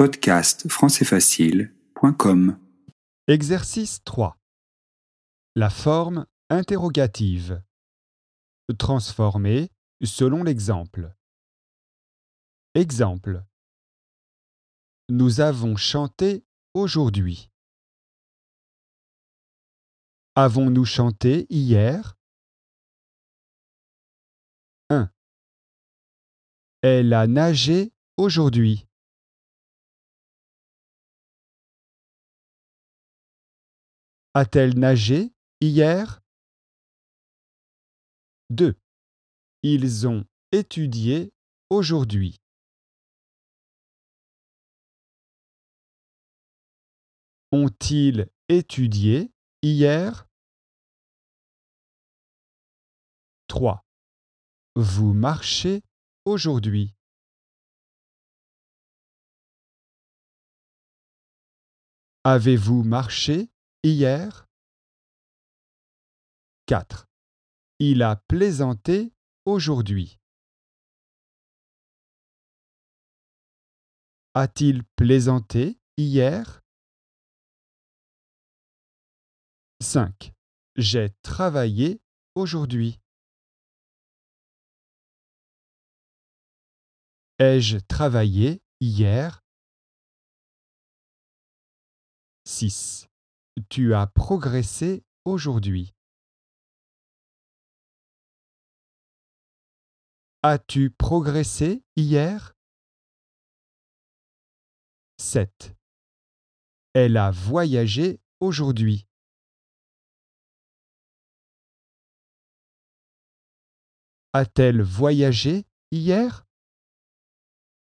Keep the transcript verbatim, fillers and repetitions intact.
podcast français facile point com. Exercice trois. La forme interrogative. Transformée selon l'exemple. Exemple. Nous avons chanté aujourd'hui. Avons-nous chanté hier? un. Elle a nagé aujourd'hui. A-t-elle nagé hier? deux. Ils ont étudié aujourd'hui. Ont-ils étudié hier? trois. Vous marchez aujourd'hui. Avez-vous marché hier? quatre. Il a plaisanté aujourd'hui. A-t-il plaisanté hier? cinq. J'ai travaillé aujourd'hui. Ai-je travaillé hier? six. Tu as progressé aujourd'hui. As-tu progressé hier? sept. Elle a voyagé aujourd'hui. A-t-elle voyagé hier?